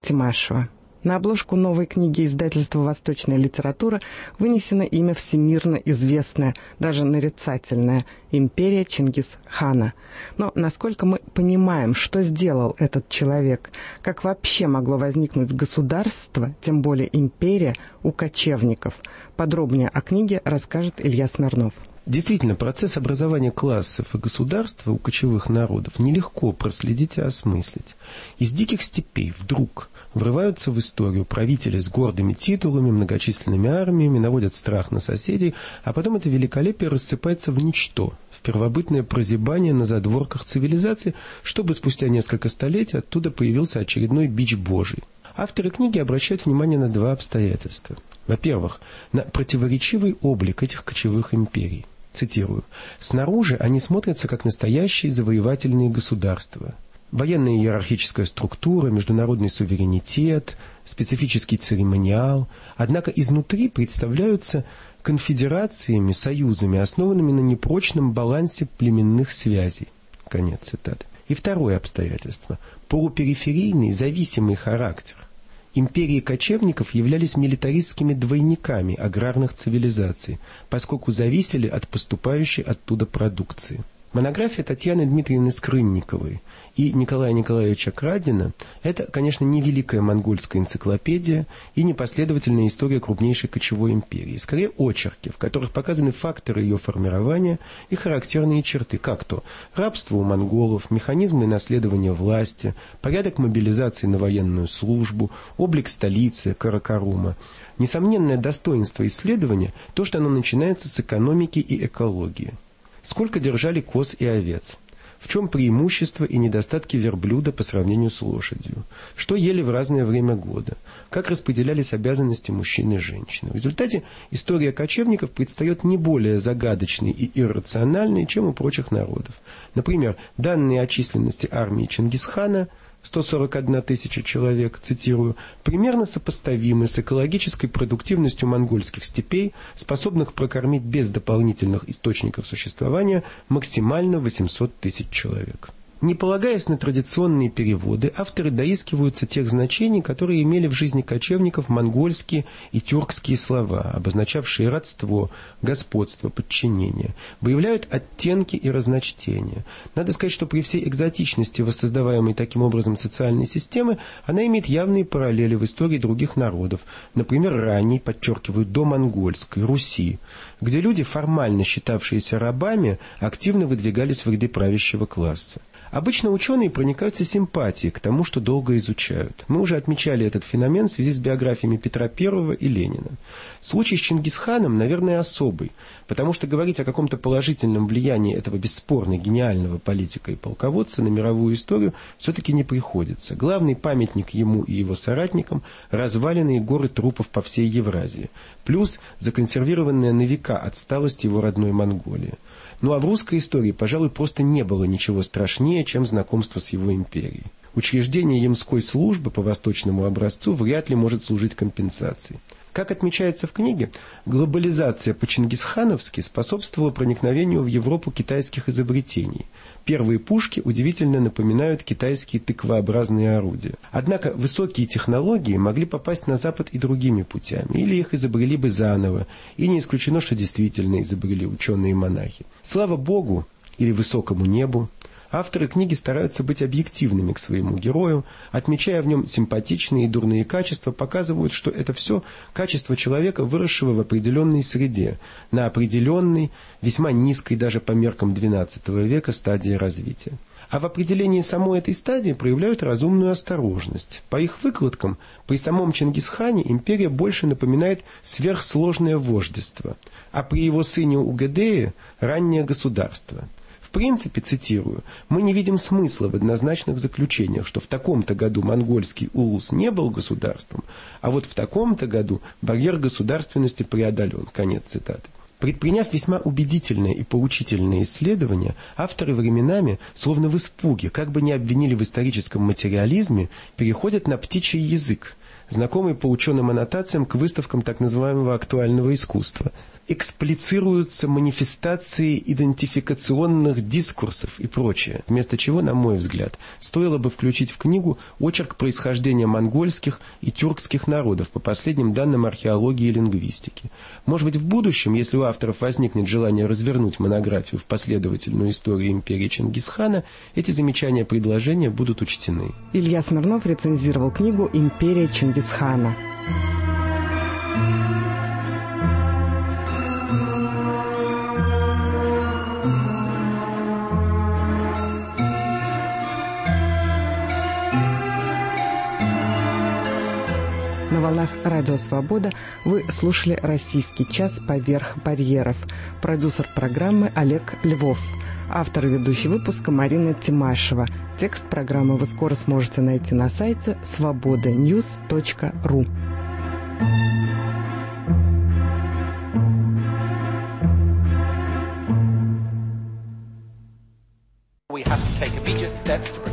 Тимашева. На обложку новой книги издательства «Восточная литература» вынесено имя всемирно известное, даже нарицательное «Империя Чингис-хана». Но насколько мы понимаем, что сделал этот человек, как вообще могло возникнуть государство, тем более империя, у кочевников? Подробнее о книге расскажет Илья Смирнов. Действительно, процесс образования классов и государства у кочевых народов нелегко проследить и осмыслить. Из диких степей вдруг врываются в историю правители с гордыми титулами, многочисленными армиями, наводят страх на соседей, а потом это великолепие рассыпается в ничто, в первобытное прозябание на задворках цивилизации, чтобы спустя несколько столетий оттуда появился очередной бич Божий. Авторы книги обращают внимание на два обстоятельства. Во-первых, на противоречивый облик этих кочевых империй. Цитирую: «Снаружи они смотрятся как настоящие завоевательные государства. Военная иерархическая структура, международный суверенитет, специфический церемониал, однако изнутри представляются конфедерациями, союзами, основанными на непрочном балансе племенных связей». Конец цитаты. И второе обстоятельство – полупериферийный, зависимый характер. Империи кочевников являлись милитаристскими двойниками аграрных цивилизаций, поскольку зависели от поступающей оттуда продукции. Монография Татьяны Дмитриевны Скрынниковой и Николая Николаевича Крадина – это, конечно, не великая монгольская энциклопедия и не последовательная история крупнейшей кочевой империи. Скорее, очерки, в которых показаны факторы ее формирования и характерные черты, как то рабство у монголов, механизмы наследования власти, порядок мобилизации на военную службу, облик столицы Каракарума. Несомненное достоинство исследования – то, что оно начинается с экономики и экологии. Сколько держали коз и овец? В чем преимущества и недостатки верблюда по сравнению с лошадью? Что ели в разное время года? Как распределялись обязанности мужчин и женщин? В результате история кочевников предстает не более загадочной и иррациональной, чем у прочих народов. Например, данные о численности армии Чингисхана – 141 тысяча человек, цитирую, примерно сопоставимы с экологической продуктивностью монгольских степей, способных прокормить без дополнительных источников существования максимально 800 тысяч человек. Не полагаясь на традиционные переводы, авторы доискиваются тех значений, которые имели в жизни кочевников монгольские и тюркские слова, обозначавшие родство, господство, подчинение, выявляют оттенки и разночтения. Надо сказать, что при всей экзотичности воссоздаваемой таким образом социальной системы, она имеет явные параллели в истории других народов, например, ранней, подчеркиваю, домонгольской, Руси, где люди, формально считавшиеся рабами, активно выдвигались в ряды правящего класса. Обычно ученые проникаются симпатией к тому, что долго изучают. Мы уже отмечали этот феномен в связи с биографиями Петра I и Ленина. Случай с Чингисханом, наверное, особый, потому что говорить о каком-то положительном влиянии этого бесспорно гениального политика и полководца на мировую историю все-таки не приходится. Главный памятник ему и его соратникам – разваленные горы трупов по всей Евразии, плюс законсервированная на века отсталость его родной Монголии. Ну а в русской истории, пожалуй, просто не было ничего страшнее, чем знакомство с его империей. Учреждение ямской службы по восточному образцу вряд ли может служить компенсацией. Как отмечается в книге, глобализация по-чингисхановски способствовала проникновению в Европу китайских изобретений. Первые пушки удивительно напоминают китайские тыквообразные орудия. Однако высокие технологии могли попасть на Запад и другими путями, или их изобрели бы заново, и не исключено, что действительно изобрели ученые-монахи. Слава Богу, или высокому небу, авторы книги стараются быть объективными к своему герою, отмечая в нем симпатичные и дурные качества, показывают, что это все качество человека, выросшего в определенной среде, на определенной, весьма низкой даже по меркам XII века стадии развития. А в определении самой этой стадии проявляют разумную осторожность. По их выкладкам, при самом Чингисхане империя больше напоминает сверхсложное вождество, а при его сыне Угэдее – раннее государство. В принципе, цитирую, мы не видим смысла в однозначных заключениях, что в таком-то году монгольский улус не был государством, а вот в таком-то году барьер государственности преодолен. Конец цитаты. Предприняв весьма убедительное и поучительное исследование, авторы временами, словно в испуге, как бы не обвинили в историческом материализме, переходят на птичий язык, знакомый по ученым аннотациям к выставкам так называемого актуального искусства. эксплицируются манифестации идентификационных дискурсов и прочее. Вместо чего, на мой взгляд, стоило бы включить в книгу очерк происхождения монгольских и тюркских народов по последним данным археологии и лингвистики. Может быть, в будущем, если у авторов возникнет желание развернуть монографию в последовательную историю империи Чингисхана, эти замечания и предложения будут учтены. Илья Смирнов рецензировал книгу «Империя Чингисхана». На волнах Радио Свобода вы слушали «Российский час. Поверх барьеров». Продюсер программы Олег Львов. Автор и ведущий выпуска Марина Тимашева. Текст программы вы скоро сможете найти на сайте svobodanews.ru. We have to take immediate steps to